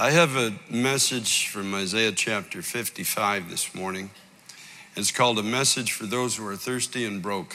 I have a message from Isaiah chapter 55 this morning. It's called A Message for Those Who Are Thirsty and Broke.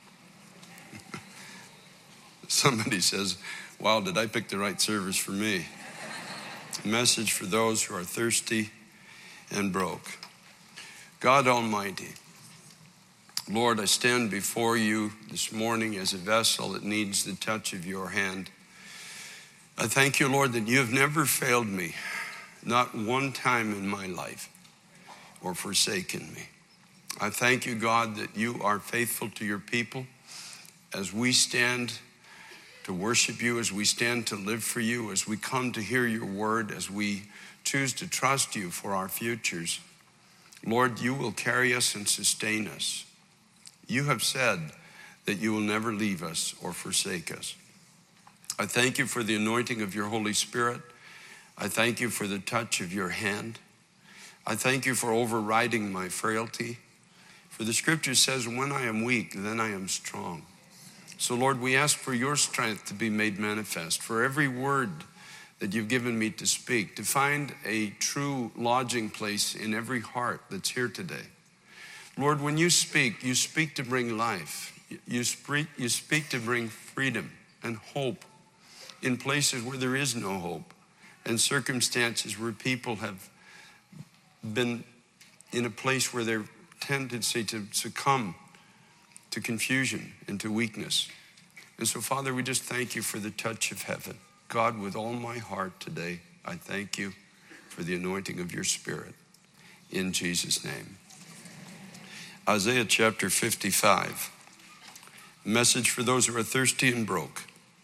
Somebody says, wow, did I pick the right service for me? A message for those who are thirsty and broke. God Almighty, Lord, I stand before you this morning as a vessel that needs the touch of your hand. I thank you, Lord, that you have never failed me, not one time in my life, or forsaken me. I thank you, God, that you are faithful to your people as we stand to worship you, as we stand to live for you, as we come to hear your word, as we choose to trust you for our futures. Lord, you will carry us and sustain us. You have said that you will never leave us or forsake us. I thank you for the anointing of your Holy Spirit. I thank you for the touch of your hand. I thank you for overriding my frailty. For the scripture says, when I am weak, then I am strong. So Lord, we ask for your strength to be made manifest, for every word that you've given me to speak, to find a true lodging place in every heart that's here today. Lord, when you speak to bring life. You speak to bring freedom and hope in places where there is no hope, and circumstances where people have been in a place where their tendency to succumb to confusion and to weakness. And so, Father, we just thank you for the touch of heaven. God, with all my heart today, I thank you for the anointing of your Spirit. In Jesus' name. Isaiah chapter 55. Message for those who are thirsty and broke.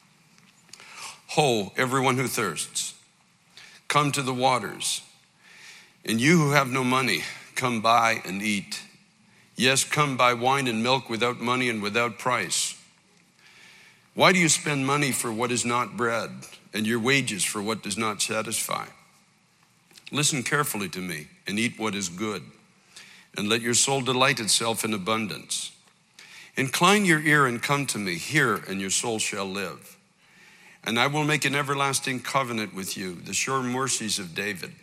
Ho, everyone who thirsts, come to the waters. And you who have no money, come buy and eat. Yes, come buy wine and milk without money and without price. Why do you spend money for what is not bread, and your wages for what does not satisfy? Listen carefully to me and eat what is good, and let your soul delight itself in abundance. Incline your ear and come to me. Hear, and your soul shall live. And I will make an everlasting covenant with you, the sure mercies of David.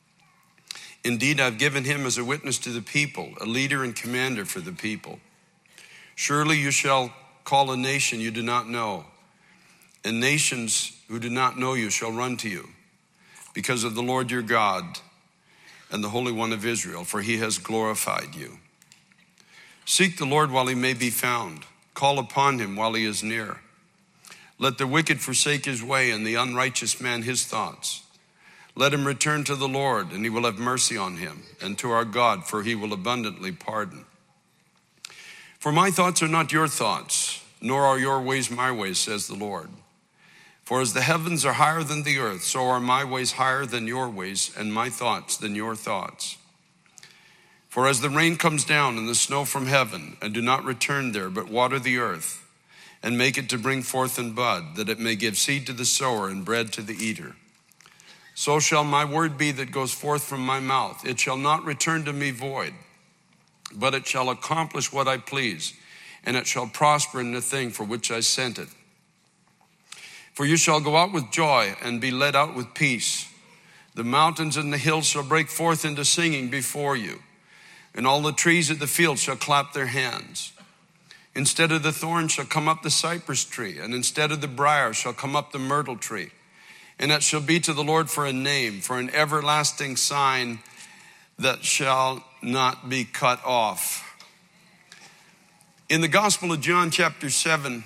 Indeed, I've given him as a witness to the people, a leader and commander for the people. Surely you shall call a nation you do not know, and nations who do not know you shall run to you, because of the Lord your God and the Holy One of Israel, for he has glorified you. Seek the Lord while he may be found. Call upon him while he is near. Let the wicked forsake his way, and the unrighteous man his thoughts. Let him return to the Lord, and he will have mercy on him, and to our God, for he will abundantly pardon. For my thoughts are not your thoughts, nor are your ways my ways, says the Lord. For as the heavens are higher than the earth, so are my ways higher than your ways, and my thoughts than your thoughts. For as the rain comes down and the snow from heaven, and do not return there, but water the earth, and make it to bring forth and bud, that it may give seed to the sower and bread to the eater. So shall my word be that goes forth from my mouth. It shall not return to me void, but it shall accomplish what I please, and it shall prosper in the thing for which I sent it. For you shall go out with joy and be led out with peace. The mountains and the hills shall break forth into singing before you, and all the trees of the field shall clap their hands. Instead of the thorn shall come up the cypress tree, and instead of the briar shall come up the myrtle tree. And it shall be to the Lord for a name, for an everlasting sign that shall not be cut off. In the Gospel of John chapter 7,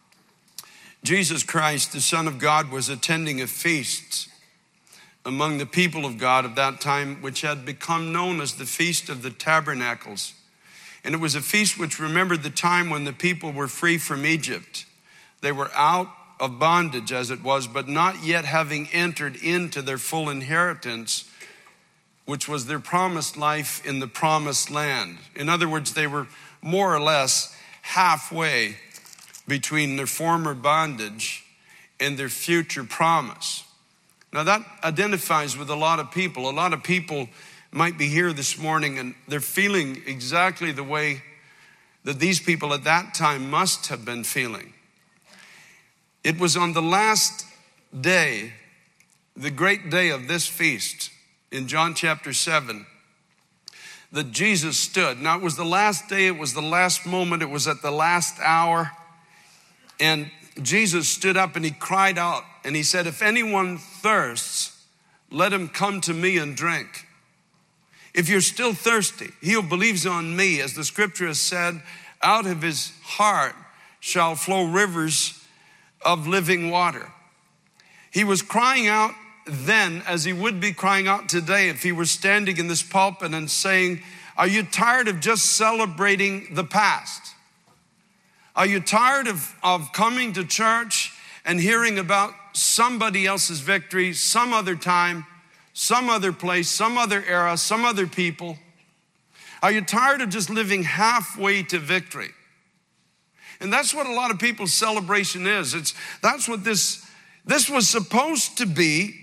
Jesus Christ, the Son of God, was attending a feast among the people of God of that time, which had become known as the Feast of the Tabernacles. And it was a feast which remembered the time when the people were free from Egypt. They were out of bondage, as it was, but not yet having entered into their full inheritance, which was their promised life in the promised land. In other words, they were more or less halfway between their former bondage and their future promise. Now that identifies with a lot of people. A lot of people might be here this morning and they're feeling exactly the way that these people at that time must have been feeling. It was on the last day the great day of this feast in John chapter 7, that Jesus stood. Now, it was the last day, it was the last moment, it was at the last hour. And Jesus stood up and he cried out and he said, if anyone thirsts, let him come to me and drink. If you're still thirsty, he who believes on me, as the scripture has said, out of his heart shall flow rivers of living water. He was crying out then as he would be crying out today if he were standing in this pulpit and saying, are you tired of just celebrating the past? Are you tired of coming to church and hearing about somebody else's victory, some other time, some other place, some other era, some other people? Are you tired of just living halfway to victory? And that's what a lot of people's celebration is. That's what this was supposed to be,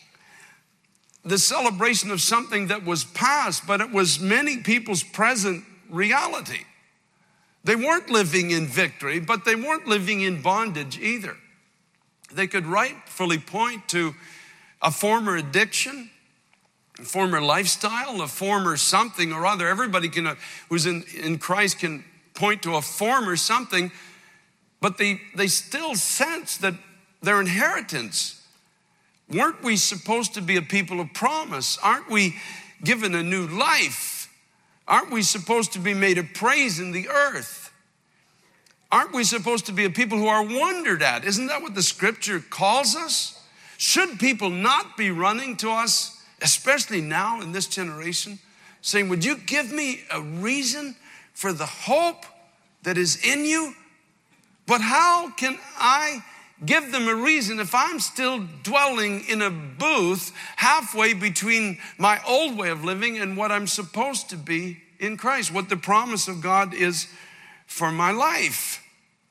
the celebration of something that was past, but it was many people's present reality. They weren't living in victory, but they weren't living in bondage either. They could rightfully point to a former addiction, a former lifestyle, a former something or other. Everybody who's in Christ can point to a former something, but they still sense that their inheritance. Weren't we supposed to be a people of promise? Aren't we given a new life? Aren't we supposed to be made a praise in the earth? Aren't we supposed to be a people who are wondered at? Isn't that what the scripture calls us? Should people not be running to us, especially now in this generation, saying, would you give me a reason for the hope that is in you? But how can I give them a reason if I'm still dwelling in a booth halfway between my old way of living and what I'm supposed to be in Christ, what the promise of God is for my life?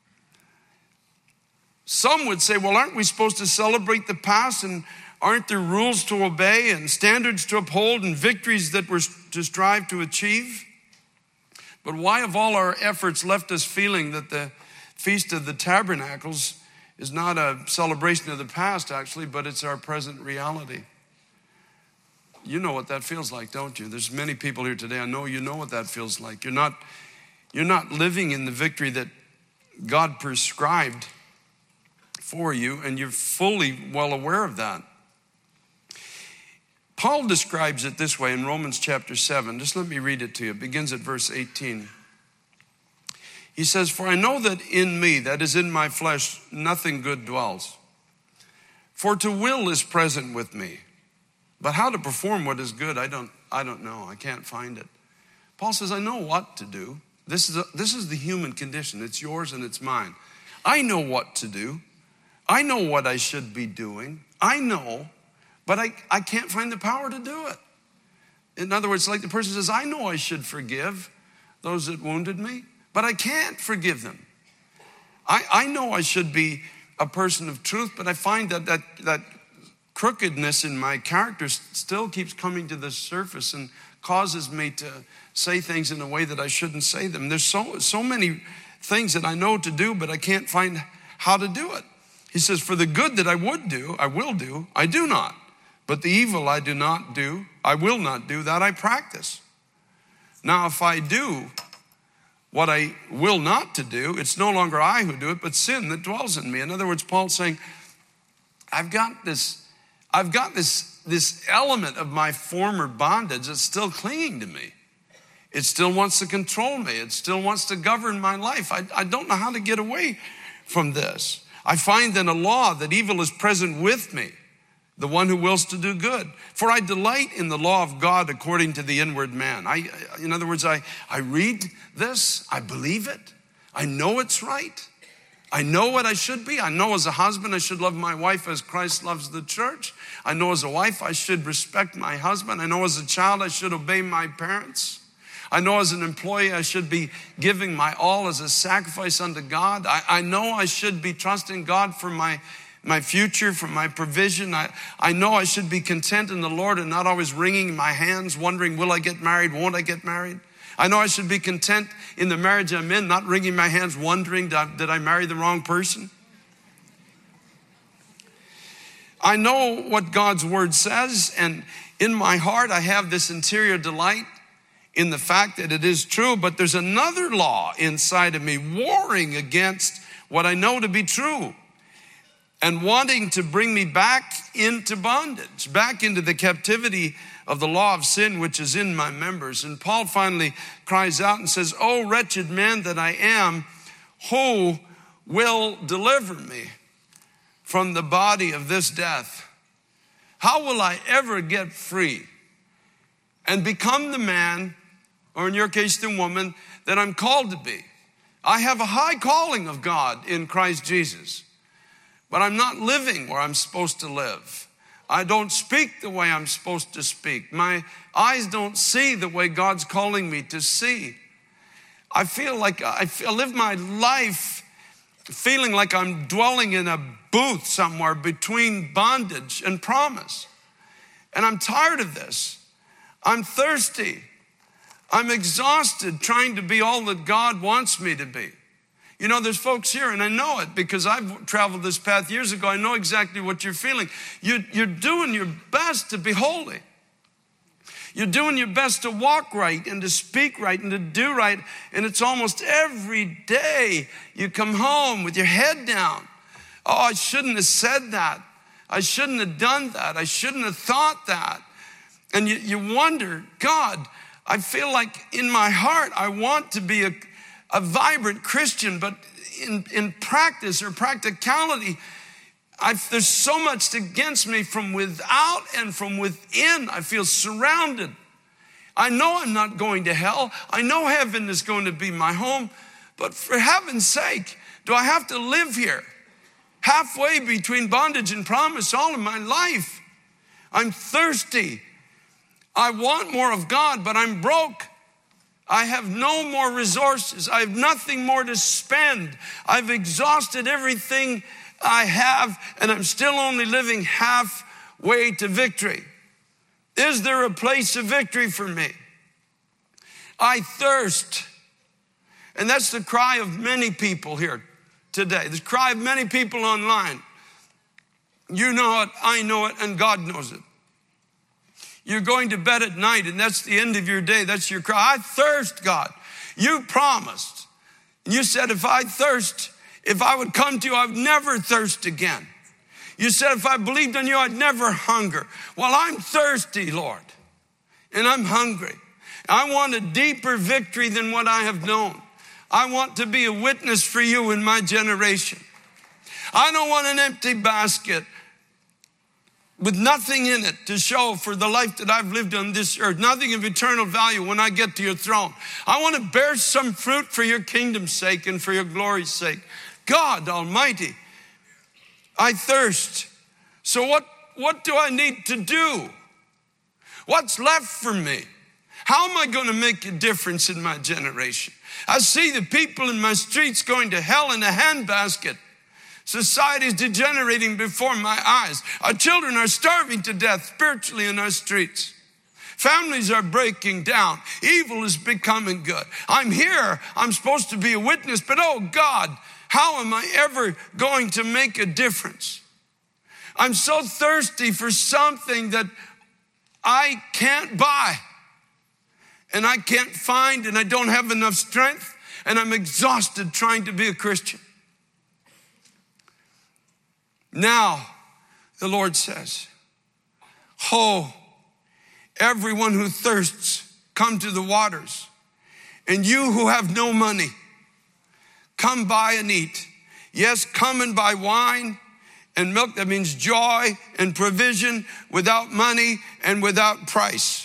Some would say, well, aren't we supposed to celebrate the past, and aren't there rules to obey and standards to uphold and victories that we're to strive to achieve? But why have all our efforts left us feeling that the Feast of the Tabernacles is not a celebration of the past, actually, but it's our present reality? You know what that feels like, don't you? There's many people here today. I know you know what that feels like. You're not living in the victory that God prescribed for you, and you're fully well aware of that. Paul describes it this way in Romans chapter 7. Just let me read it to you. It begins at verse 18. He says, for I know that in me, that is in my flesh, nothing good dwells. For to will is present with me, but how to perform what is good, I don't know. I can't find it. Paul says, I know what to do. This is the human condition. It's yours and it's mine. I know what to do. I know what I should be doing. I know, but I can't find the power to do it. In other words, like the person says, I know I should forgive those that wounded me, but I can't forgive them. I know I should be a person of truth, but I find that crookedness in my character still keeps coming to the surface and causes me to say things in a way that I shouldn't say them. There's so many things that I know to do, but I can't find how to do it. He says, for the good that I would do, I will do, I do not. But the evil I do not do, I will not do, that I practice. Now, if I do what I will not to do, it's no longer I who do it, but sin that dwells in me. In other words, Paul's saying, I've got this element of my former bondage that's still clinging to me. It still wants to control me. It still wants to govern my life. I don't know how to get away from this. I find in a law that evil is present with me, the one who wills to do good. For I delight in the law of God according to the inward man. In other words, I read this, I believe it, I know it's right. I know what I should be. I know as a husband I should love my wife as Christ loves the church. I know as a wife I should respect my husband. I know as a child I should obey my parents. I know as an employee I should be giving my all as a sacrifice unto God. I know I should be trusting God for my future, for my provision. I know I should be content in the Lord and not always wringing my hands, wondering, will I get married, won't I get married? I know I should be content in the marriage I'm in, not wringing my hands, wondering, did I marry the wrong person? I know what God's word says, and in my heart I have this interior delight in the fact that it is true, but there's another law inside of me warring against what I know to be true and wanting to bring me back into bondage, back into the captivity of the law of sin which is in my members. And Paul finally cries out and says, "Oh, wretched man that I am, who will deliver me from the body of this death? How will I ever get free and become the man, or in your case, the woman, that I'm called to be? I have a high calling of God in Christ Jesus, but I'm not living where I'm supposed to live. I don't speak the way I'm supposed to speak. My eyes don't see the way God's calling me to see. I feel like I live my life feeling like I'm dwelling in a booth somewhere between bondage and promise. And I'm tired of this. I'm thirsty. I'm exhausted trying to be all that God wants me to be. You know, there's folks here, and I know it because I've traveled this path years ago. I know exactly what you're feeling. You're doing your best to be holy. You're doing your best to walk right and to speak right and to do right. And it's almost every day you come home with your head down. Oh, I shouldn't have said that. I shouldn't have done that. I shouldn't have thought that. And you wonder, God, I feel like in my heart I want to be a vibrant Christian, but in practice or practicality, there's so much against me from without and from within. I feel surrounded. I know I'm not going to hell. I know heaven is going to be my home, but for heaven's sake, do I have to live here halfway between bondage and promise all of my life? I'm thirsty. I want more of God, but I'm broke. I have no more resources. I have nothing more to spend. I've exhausted everything I have, and I'm still only living halfway to victory. Is there a place of victory for me? I thirst. And that's the cry of many people here today. The cry of many people online. You know it, I know it, and God knows it. You're going to bed at night, and that's the end of your day. That's your cry. I thirst, God. You promised. And you said if I thirst, if I would come to you, I would never thirst again. You said if I believed in you, I'd never hunger. Well, I'm thirsty, Lord, and I'm hungry. I want a deeper victory than what I have known. I want to be a witness for you in my generation. I don't want an empty basket with nothing in it to show for the life that I've lived on this earth, nothing of eternal value when I get to your throne. I want to bear some fruit for your kingdom's sake and for your glory's sake. God Almighty, I thirst. So what do I need to do? What's left for me? How am I going to make a difference in my generation? I see the people in my streets going to hell in a handbasket. Society is degenerating before my eyes. Our children are starving to death spiritually in our streets. Families are breaking down. Evil is becoming good. I'm here. I'm supposed to be a witness, but oh God, how am I ever going to make a difference? I'm so thirsty for something that I can't buy and I can't find, and I don't have enough strength, and I'm exhausted trying to be a Christian. Now, the Lord says, "Ho, everyone who thirsts, come to the waters. And you who have no money, come buy and eat. Yes, come and buy wine and milk." That means joy and provision without money and without price.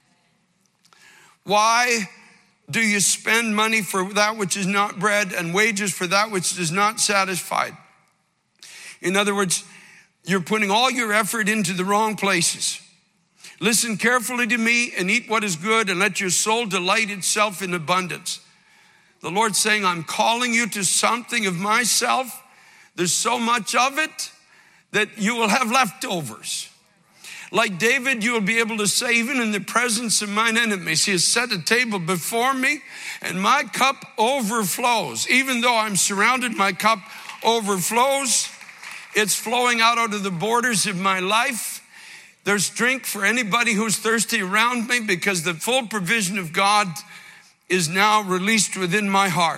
Why do you spend money for that which is not bread and wages for that which is not satisfied? In other words, you're putting all your effort into the wrong places. Listen carefully to me and eat what is good, and let your soul delight itself in abundance. The Lord's saying, I'm calling you to something of myself. There's so much of it that you will have leftovers. Like David, you will be able to say, even in the presence of mine enemies, he has set a table before me and my cup overflows. Even though I'm surrounded, my cup overflows. It's flowing out of the borders of my life. There's drink for anybody who's thirsty around me because the full provision of God is now released within my heart.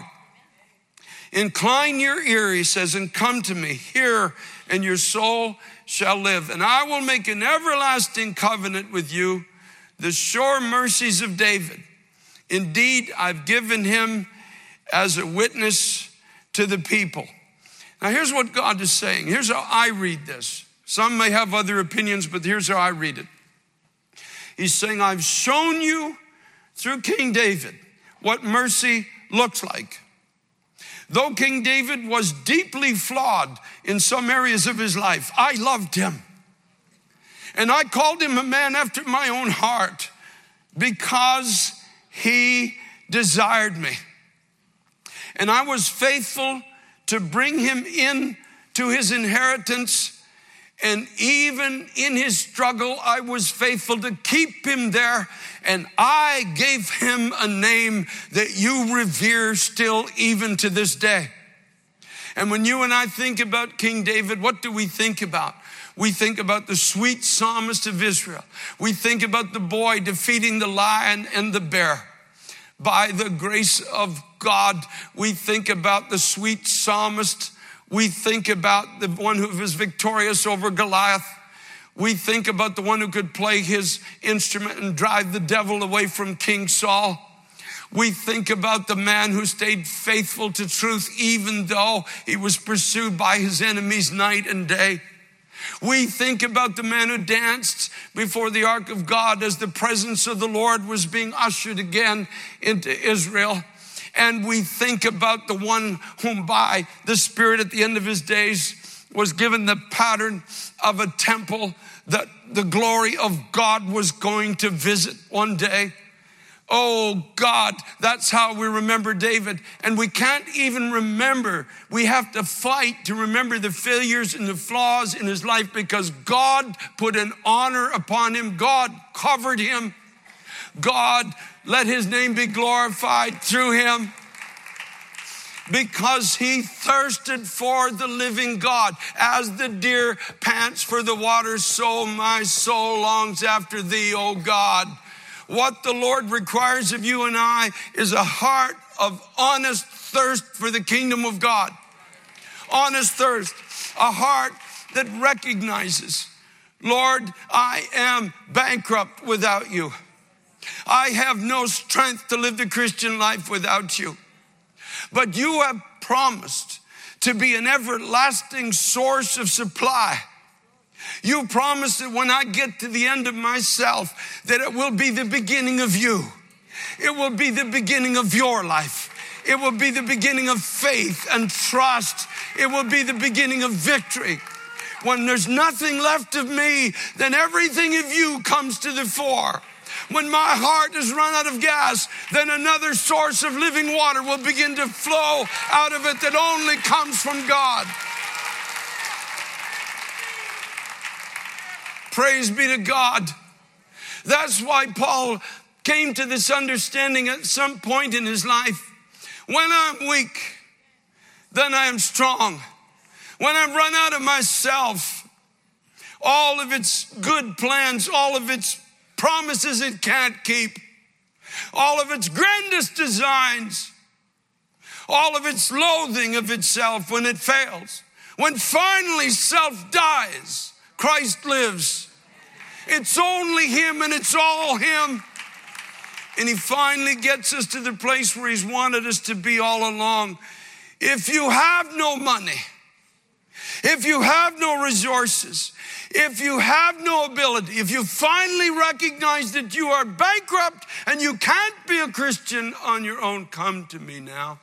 Incline your ear, he says, and come to me. Hear, and your soul shall live. And I will make an everlasting covenant with you, the sure mercies of David. Indeed, I've given him as a witness to the people. Now, here's what God is saying. Here's how I read this. Some may have other opinions, but here's how I read it. He's saying, I've shown you through King David what mercy looks like. Though King David was deeply flawed in some areas of his life, I loved him. And I called him a man after my own heart because he desired me. And I was faithful to bring him in to his inheritance. And even in his struggle, I was faithful to keep him there. And I gave him a name that you revere still even to this day. And when you and I think about King David, what do we think about? We think about the sweet psalmist of Israel. We think about the boy defeating the lion and the bear. By the grace of God, we think about the sweet psalmist. We think about the one who was victorious over Goliath. We think about the one who could play his instrument and drive the devil away from King Saul. We think about the man who stayed faithful to truth even though he was pursued by his enemies night and day. We think about the man who danced before the ark of God as the presence of the Lord was being ushered again into Israel. And we think about the one whom by the Spirit at the end of his days was given the pattern of a temple that the glory of God was going to visit one day. Oh God, that's how we remember David. And we can't even remember. We have to fight to remember the failures and the flaws in his life because God put an honor upon him. God covered him. God let his name be glorified through him because he thirsted for the living God. As the deer pants for the water, so my soul longs after thee, O God. What the Lord requires of you and I is a heart of honest thirst for the kingdom of God. Honest thirst, a heart that recognizes, Lord, I am bankrupt without you. I have no strength to live the Christian life without you. But you have promised to be an everlasting source of supply. You promised that when I get to the end of myself, that it will be the beginning of you. It will be the beginning of your life. It will be the beginning of faith and trust. It will be the beginning of victory. When there's nothing left of me, then everything of you comes to the fore. When my heart has run out of gas, then another source of living water will begin to flow out of it that only comes from God. Praise be to God. That's why Paul came to this understanding at some point in his life. When I'm weak, then I am strong. When I've run out of myself, all of its good plans, all of its promises it can't keep, all of its grandest designs, all of its loathing of itself when it fails. When finally self dies, Christ lives. It's only him and it's all him. And he finally gets us to the place where he's wanted us to be all along. If you have no money, if you have no resources, if you have no ability, if you finally recognize that you are bankrupt and you can't be a Christian on your own, come to me now.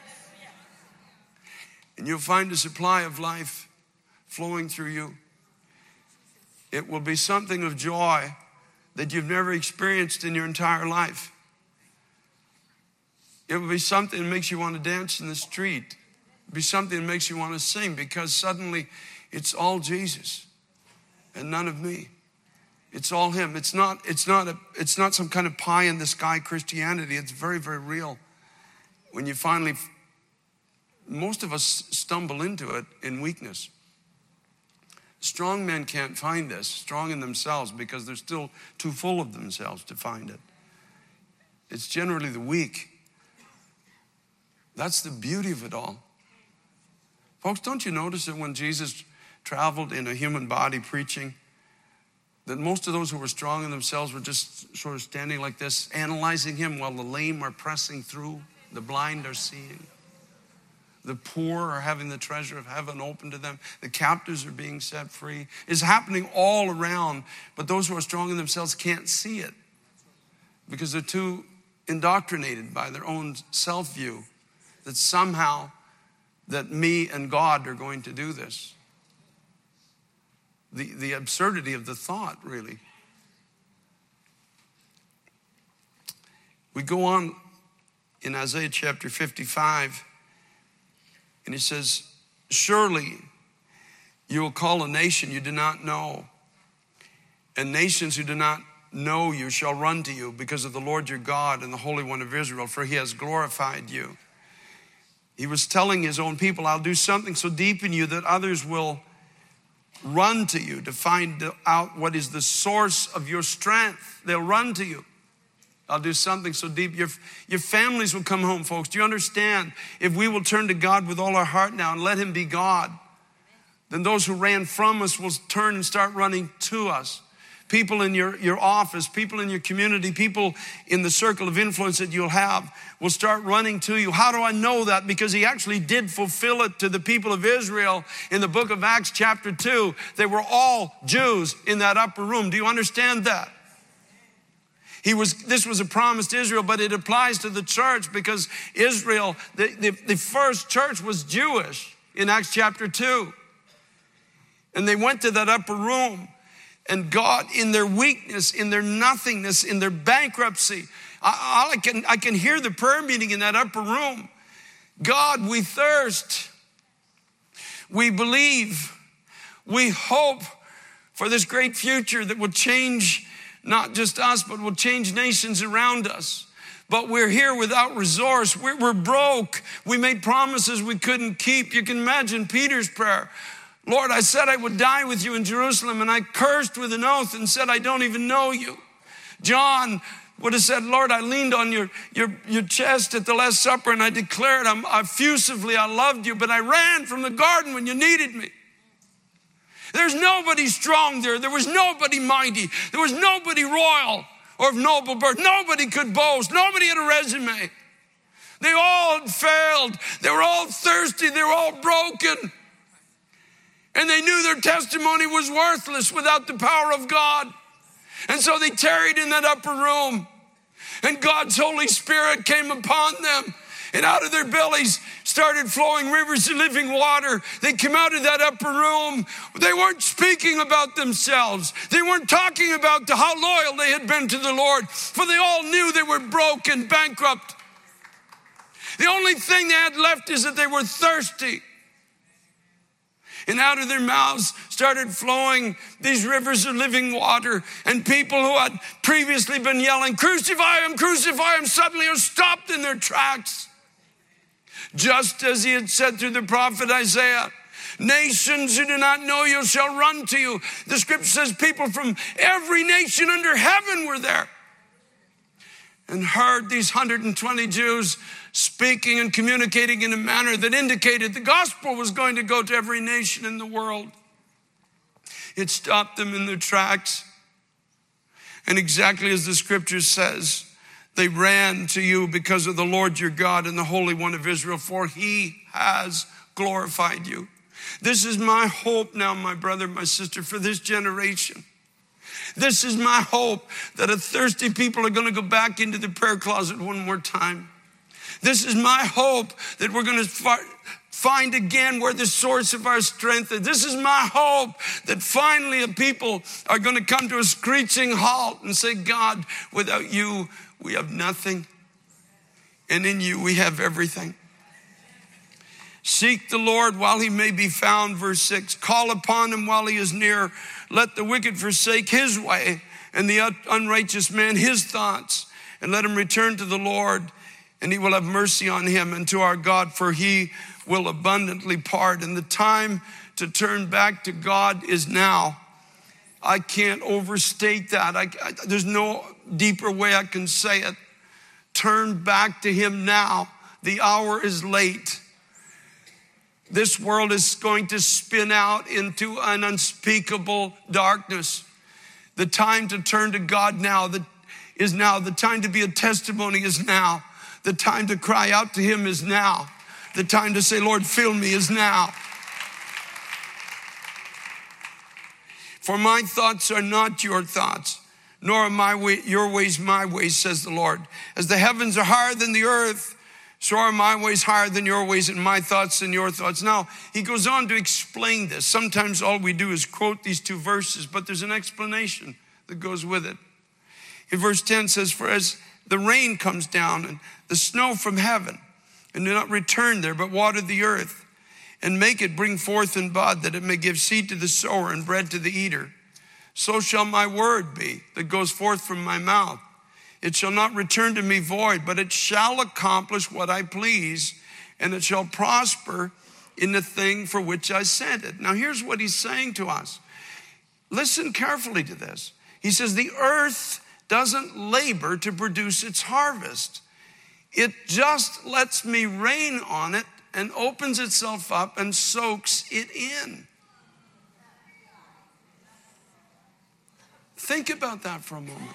And you'll find a supply of life flowing through you. It will be something of joy that you've never experienced in your entire life. It will be something that makes you want to dance in the street. It will be something that makes you want to sing because suddenly it's all Jesus and none of me. It's all him. It's not some kind of pie in the sky Christianity. It's very, very real. When you finally, most of us stumble into it in weakness. Strong men can't find this, strong in themselves, because they're still too full of themselves to find it. It's generally the weak. That's the beauty of it all. Folks, don't you notice that when Jesus traveled in a human body preaching, that most of those who were strong in themselves were just sort of standing like this, analyzing him, while the lame are pressing through, the blind are seeing. The poor are having the treasure of heaven open to them. The captives are being set free. It's happening all around, but those who are strong in themselves can't see it because they're too indoctrinated by their own self-view that somehow that me and God are going to do this. The absurdity of the thought, really. We go on in Isaiah chapter 55, and he says, surely you will call a nation you do not know, and nations who do not know you shall run to you because of the Lord your God and the Holy One of Israel, for he has glorified you. He was telling his own people, I'll do something so deep in you that others will run to you to find out what is the source of your strength. They'll run to you. I'll do something so deep. Your families will come home, folks. Do you understand? If we will turn to God with all our heart now and let him be God, then those who ran from us will turn and start running to us. People in your office, people in your community, people in the circle of influence that you'll have will start running to you. How do I know that? Because he actually did fulfill it to the people of Israel in the book of Acts chapter 2. They were all Jews in that upper room. Do you understand that? This was a promise to Israel, but it applies to the church because Israel, the first church was Jewish in Acts chapter 2. And they went to that upper room, and God, in their weakness, in their nothingness, in their bankruptcy, I can hear the prayer meeting in that upper room. God, we thirst. We believe. We hope for this great future that will change not just us, but will change nations around us. But we're here without resource. We're broke. We made promises we couldn't keep. You can imagine Peter's prayer. Lord, I said I would die with you in Jerusalem, and I cursed with an oath and said, I don't even know you. John would have said, Lord, I leaned on your chest at the Last Supper, and I declared effusively I loved you, but I ran from the garden when you needed me. There's nobody strong there. There was nobody mighty. There was nobody royal or of noble birth. Nobody could boast. Nobody had a resume. They all had failed. They were all thirsty. They were all broken. And they knew their testimony was worthless without the power of God. And so they tarried in that upper room. And God's Holy Spirit came upon them. And out of their bellies started flowing rivers of living water. They came out of that upper room. They weren't speaking about themselves. They weren't talking about how loyal they had been to the Lord, for they all knew they were broke and bankrupt. The only thing they had left is that they were thirsty. And out of their mouths started flowing these rivers of living water. And people who had previously been yelling, crucify him, suddenly are stopped in their tracks. Just as he had said through the prophet Isaiah, nations who do not know you shall run to you. The scripture says people from every nation under heaven were there and heard these 120 Jews speaking and communicating in a manner that indicated the gospel was going to go to every nation in the world. It stopped them in their tracks. And exactly as the scripture says, they ran to you because of the Lord your God and the Holy One of Israel, for he has glorified you. This is my hope now, my brother, my sister, for this generation. This is my hope that a thirsty people are going to go back into the prayer closet one more time. This is my hope that we're going to find again where the source of our strength is. This is my hope that finally a people are going to come to a screeching halt and say, God, without you, we have nothing. And in you, we have everything. Seek the Lord while he may be found, verse 6. Call upon him while he is near. Let the wicked forsake his way and the unrighteous man his thoughts. And let him return to the Lord, and he will have mercy on him and to our God, for he will abundantly pardon. The time to turn back to God is now. I can't overstate that. There's no deeper way I can say it. Turn back to him now. The hour is late. This world is going to spin out into an unspeakable darkness. The time to turn to God now is now. The time to be a testimony is now. The time to cry out to him is now. The time to say, Lord, fill me is now. For my thoughts are not your thoughts, nor are your ways my ways, says the Lord. As the heavens are higher than the earth, so are my ways higher than your ways, and my thoughts than your thoughts. Now, he goes on to explain this. Sometimes all we do is quote these two verses, but there's an explanation that goes with it. In verse 10 says, for as the rain comes down and the snow from heaven, and do not return there, but water the earth, and make it bring forth and bud, that it may give seed to the sower and bread to the eater, so shall my word be that goes forth from my mouth. It shall not return to me void, but it shall accomplish what I please, and it shall prosper in the thing for which I sent it. Now here's what he's saying to us. Listen carefully to this. He says the earth doesn't labor to produce its harvest. It just lets me rain on it and opens itself up and soaks it in. Think about that for a moment.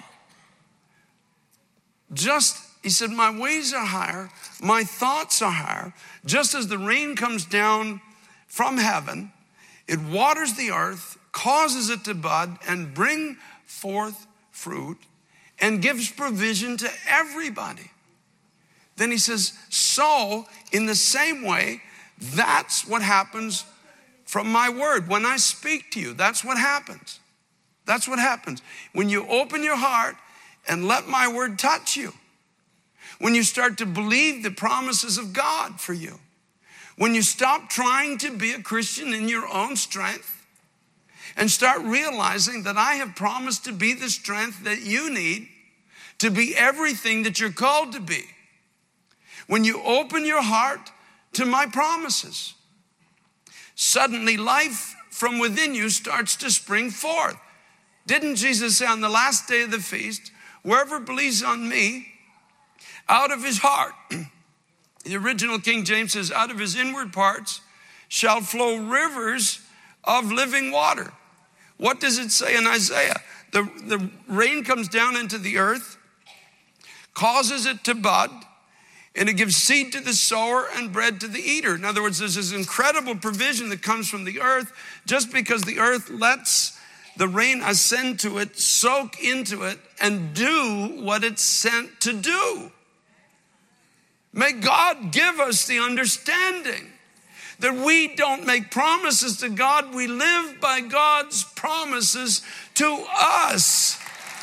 He said, my ways are higher, my thoughts are higher. Just as the rain comes down from heaven, it waters the earth, causes it to bud and bring forth fruit, and gives provision to everybody. Then he says, so in the same way, that's what happens from my word. When I speak to you, that's what happens. That's what happens. When you open your heart and let my word touch you. When you start to believe the promises of God for you. When you stop trying to be a Christian in your own strength and start realizing that I have promised to be the strength that you need to be everything that you're called to be. When you open your heart to my promises, suddenly life from within you starts to spring forth. Didn't Jesus say on the last day of the feast, whoever believes on me, out of his heart, the original King James says, out of his inward parts shall flow rivers of living water. What does it say in Isaiah? The rain comes down into the earth, causes it to bud, and it gives seed to the sower and bread to the eater. In other words, there's this incredible provision that comes from the earth just because the earth lets the rain ascend to it, soak into it, and do what it's sent to do. May God give us the understanding that we don't make promises to God, we live by God's promises to us.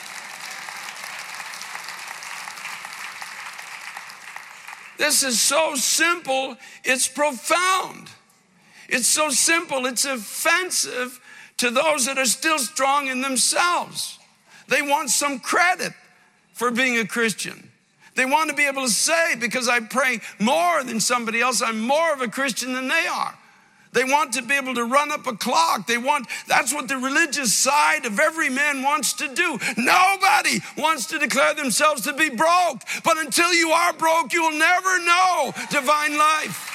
This is so simple, it's profound. It's so simple, it's offensive to those that are still strong in themselves. They want some credit for being a Christian. They want to be able to say, because I pray more than somebody else, I'm more of a Christian than they are. They want to be able to run up a clock. That's what the religious side of every man wants to do. Nobody wants to declare themselves to be broke. But until you are broke, you will never know divine life.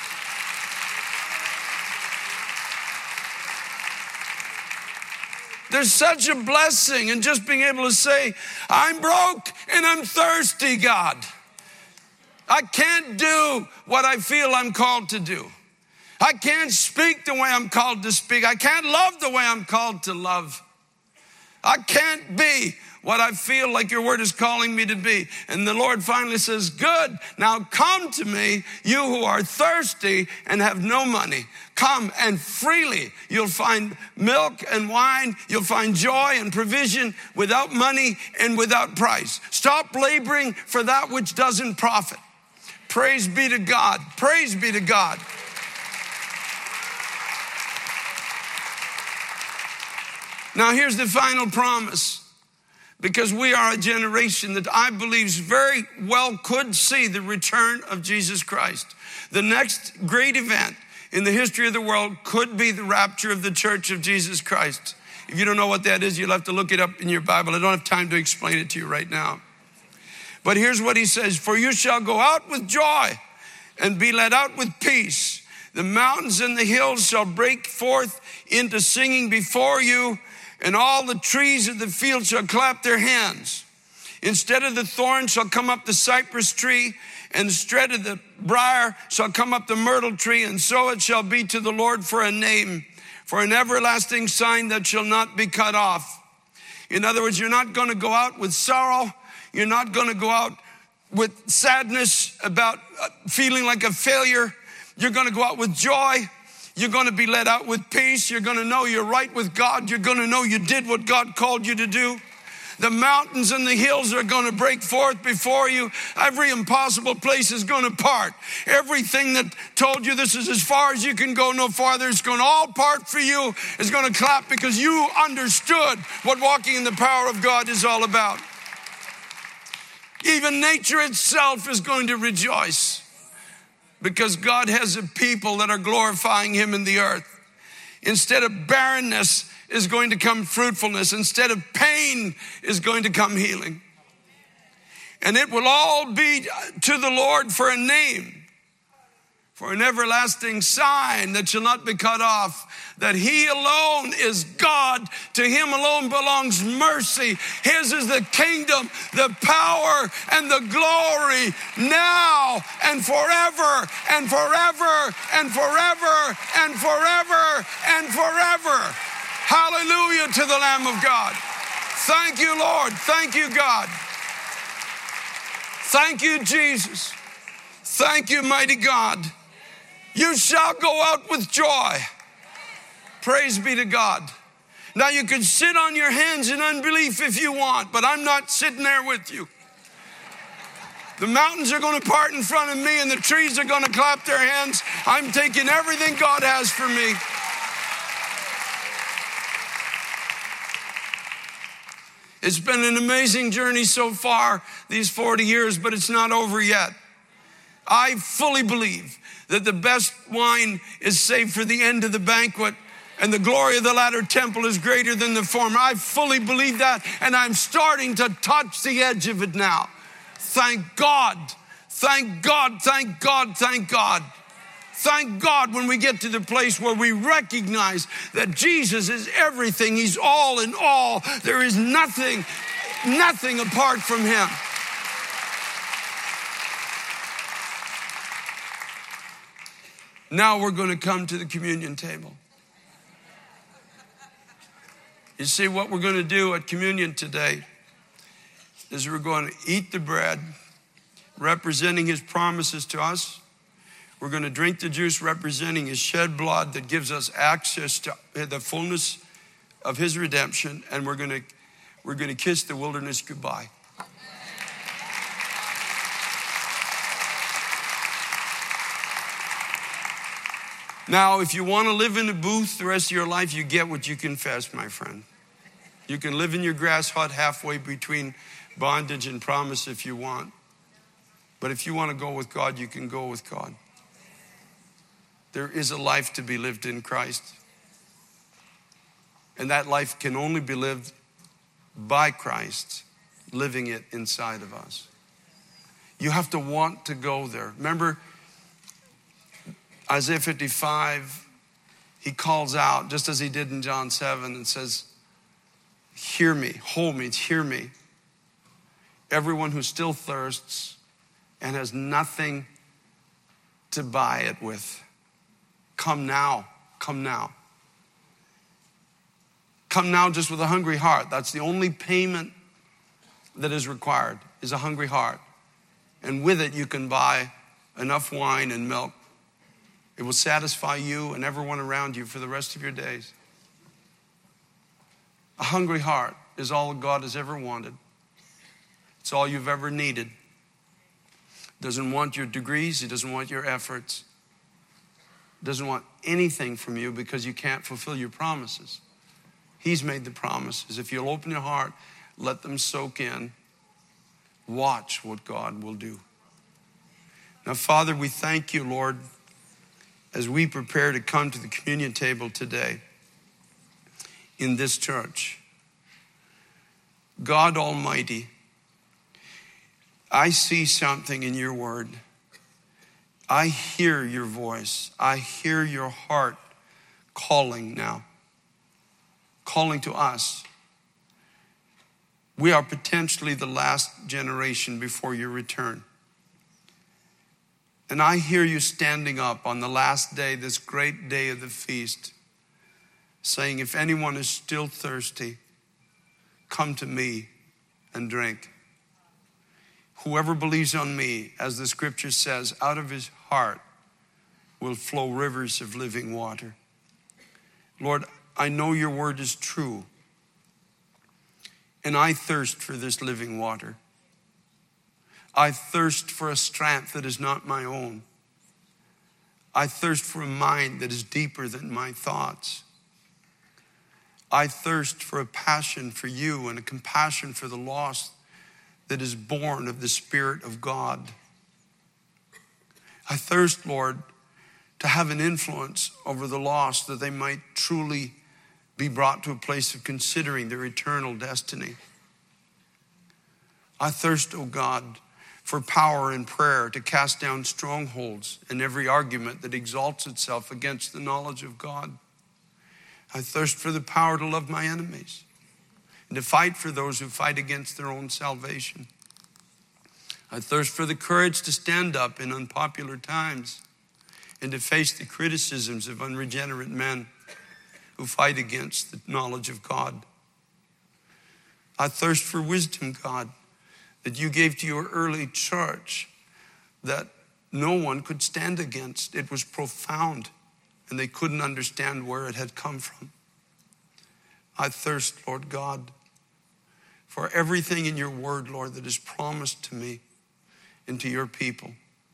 There's such a blessing in just being able to say, I'm broke and I'm thirsty, God. I can't do what I feel I'm called to do. I can't speak the way I'm called to speak. I can't love the way I'm called to love. I can't be what I feel like your word is calling me to be. And the Lord finally says, good, now come to me, you who are thirsty and have no money. Come and freely you'll find milk and wine. You'll find joy and provision without money and without price. Stop laboring for that which doesn't profit. Praise be to God. Praise be to God. Now here's the final promise. Because we are a generation that I believe very well could see the return of Jesus Christ. The next great event in the history of the world could be the rapture of the church of Jesus Christ. If you don't know what that is, you'll have to look it up in your Bible. I don't have time to explain it to you right now. But here's what he says, for you shall go out with joy and be led out with peace. The mountains and the hills shall break forth into singing before you, and all the trees of the field shall clap their hands. Instead of the thorn shall come up the cypress tree, and instead of the briar shall come up the myrtle tree, and so it shall be to the Lord for a name, for an everlasting sign that shall not be cut off. In other words, you're not going to go out with sorrow. You're not going to go out with sadness about feeling like a failure. You're going to go out with joy. You're going to be led out with peace. You're going to know you're right with God. You're going to know you did what God called you to do. The mountains and the hills are going to break forth before you. Every impossible place is going to part. Everything that told you this is as far as you can go, no farther, it's going to all part for you. It's going to clap because you understood what walking in the power of God is all about. Even nature itself is going to rejoice because God has a people that are glorifying him in the earth. Instead of barrenness is going to come fruitfulness. Instead of pain is going to come healing. And it will all be to the Lord for a name, for an everlasting sign that shall not be cut off, that he alone is God. To him alone belongs mercy. His is the kingdom, the power, and the glory now and forever and forever and forever and forever and forever. Hallelujah to the Lamb of God. Thank you, Lord. Thank you, God. Thank you, Jesus. Thank you, mighty God. You shall go out with joy. Praise be to God. Now you can sit on your hands in unbelief if you want, but I'm not sitting there with you. The mountains are going to part in front of me and the trees are going to clap their hands. I'm taking everything God has for me. It's been an amazing journey so far, these 40 years, but it's not over yet. I fully believe that the best wine is saved for the end of the banquet, and the glory of the latter temple is greater than the former. I fully believe that, and I'm starting to touch the edge of it now. Thank God, thank God, thank God, thank God. Thank God when we get to the place where we recognize that Jesus is everything. He's all in all. There is nothing apart from him. Now we're going to come to the communion table. You see, what we're going to do at communion today is we're going to eat the bread, representing his promises to us. We're going to drink the juice representing his shed blood that gives us access to the fullness of his redemption. And we're going to kiss the wilderness goodbye. Now, if you want to live in a booth the rest of your life, you get what you confess, my friend. You can live in your grass hut halfway between bondage and promise if you want. But if you want to go with God, you can go with God. There is a life to be lived in Christ. And that life can only be lived by Christ, living it inside of us. You have to want to go there. Remember, Isaiah 55, he calls out, just as he did in John 7, and says, hear me, hold me, hear me. Everyone who still thirsts and has nothing to buy it with, come now, come now. Come now just with a hungry heart. That's the only payment that is required, is a hungry heart. And with it, you can buy enough wine and milk. It will satisfy you and everyone around you for the rest of your days. A hungry heart is all God has ever wanted. It's all you've ever needed. He doesn't want your degrees. He doesn't want your efforts. He doesn't want anything from you because you can't fulfill your promises. He's made the promises. If you'll open your heart, let them soak in. Watch what God will do. Now, Father, we thank you, Lord, as we prepare to come to the communion table today in this church. God Almighty, I see something in your word. I hear your voice. I hear your heart calling now, calling to us. We are potentially the last generation before your return. And I hear you standing up on the last day, this great day of the feast, saying, if anyone is still thirsty, come to me and drink. Whoever believes on me, as the scripture says, out of his heart will flow rivers of living water. Lord, I know your word is true, and I thirst for this living water. I thirst for a strength that is not my own. I thirst for a mind that is deeper than my thoughts. I thirst for a passion for you and a compassion for the lost that is born of the Spirit of God. I thirst, Lord, to have an influence over the lost that they might truly be brought to a place of considering their eternal destiny. I thirst, O God, for power in prayer to cast down strongholds and every argument that exalts itself against the knowledge of God. I thirst for the power to love my enemies and to fight for those who fight against their own salvation. I thirst for the courage to stand up in unpopular times and to face the criticisms of unregenerate men who fight against the knowledge of God. I thirst for wisdom, God, that you gave to your early church that no one could stand against. It was profound, and they couldn't understand where it had come from. I thirst, Lord God, for everything in your word, Lord, that is promised to me and to your people.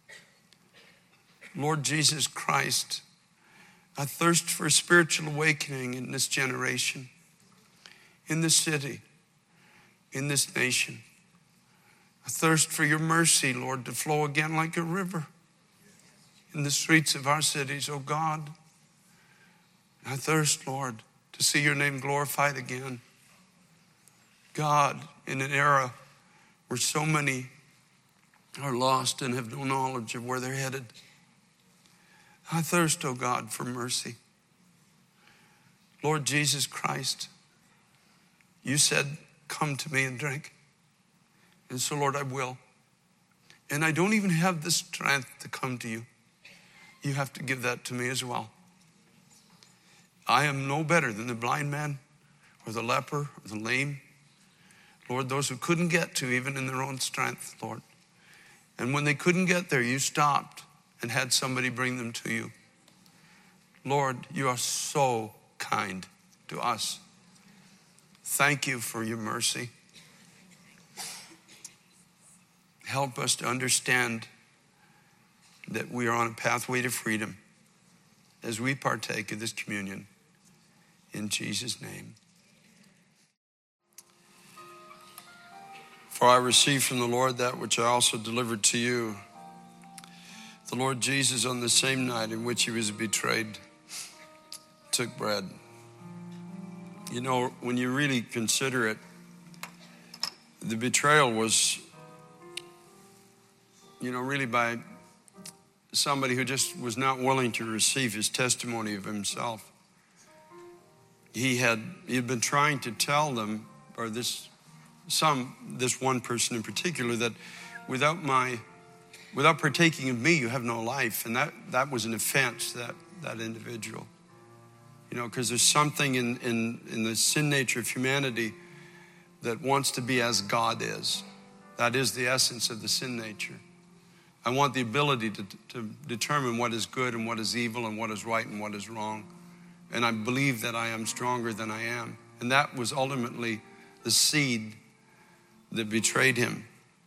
Lord Jesus Christ, I thirst for spiritual awakening in this generation, in this city, in this nation. I thirst for your mercy, Lord, to flow again like a river in the streets of our cities, oh God. I thirst, Lord, to see your name glorified again. God, in an era where so many are lost and have no knowledge of where they're headed, I thirst, oh God, for mercy. Lord Jesus Christ, you said, come to me and drink. And so, Lord, I will. And I don't even have the strength to come to you. You have to give that to me as well. I am no better than the blind man or the leper or the lame. Lord, those who couldn't get to even in their own strength, Lord. And when they couldn't get there, you stopped and had somebody bring them to you. Lord, you are so kind to us. Thank you for your mercy. Help us to understand that we are on a pathway to freedom as we partake of this communion. In Jesus' name. For I received from the Lord that which I also delivered to you. The Lord Jesus, on the same night in which he was betrayed, took bread. You know, when you really consider it, the betrayal was, really by somebody who just was not willing to receive his testimony of himself. He had been trying to tell them, or this one person in particular, that without partaking of me, you have no life. And that was an offense, that individual. Because there's something in the sin nature of humanity that wants to be as God is. That is the essence of the sin nature. I want the ability to determine what is good and what is evil and what is right and what is wrong. And I believe that I am stronger than I am. And that was ultimately the seed that betrayed him.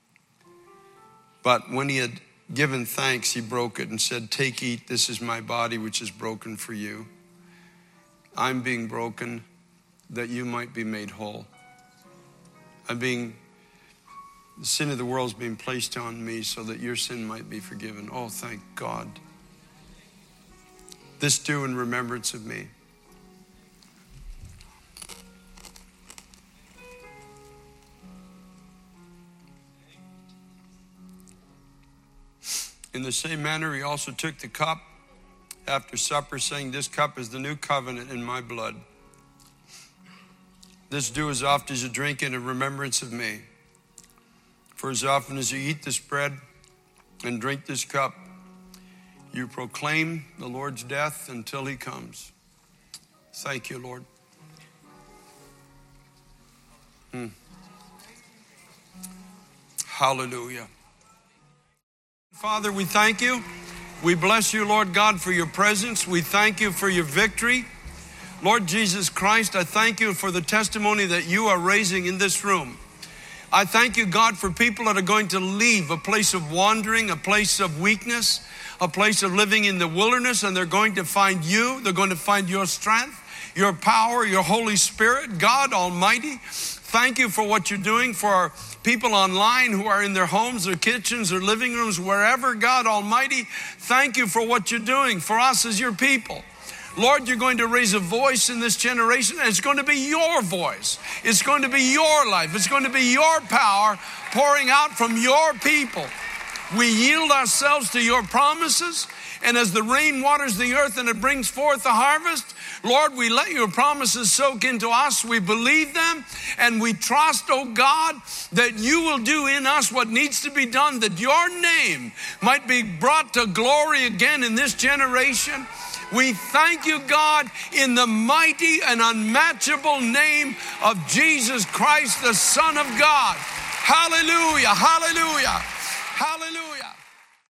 But when he had given thanks, he broke it and said, "Take, eat, this is my body which is broken for you. I'm being broken that you might be made whole. The sin of the world is being placed on me so that your sin might be forgiven." Oh, thank God. This do in remembrance of me. In the same manner, he also took the cup after supper, saying, this cup is the new covenant in my blood. This do as often as you drink it in remembrance of me. For as often as you eat this bread and drink this cup, you proclaim the Lord's death until he comes. Thank you, Lord. Hallelujah. Father, we thank you. We bless you, Lord God, for your presence. We thank you for your victory. Lord Jesus Christ, I thank you for the testimony that you are raising in this room. I thank you, God, for people that are going to leave a place of wandering, a place of weakness, a place of living in the wilderness, and they're going to find you. They're going to find your strength, your power, your Holy Spirit. God Almighty, thank you for what you're doing for our people online who are in their homes, their kitchens, their living rooms, wherever. God Almighty, thank you for what you're doing for us as your people. Lord, you're going to raise a voice in this generation, and it's going to be your voice. It's going to be your life. It's going to be your power pouring out from your people. We yield ourselves to your promises, and as the rain waters the earth and it brings forth the harvest, Lord, we let your promises soak into us. We believe them, and we trust, oh God, that you will do in us what needs to be done, that your name might be brought to glory again in this generation. We thank you, God, in the mighty and unmatchable name of Jesus Christ, the Son of God. Hallelujah, hallelujah, hallelujah.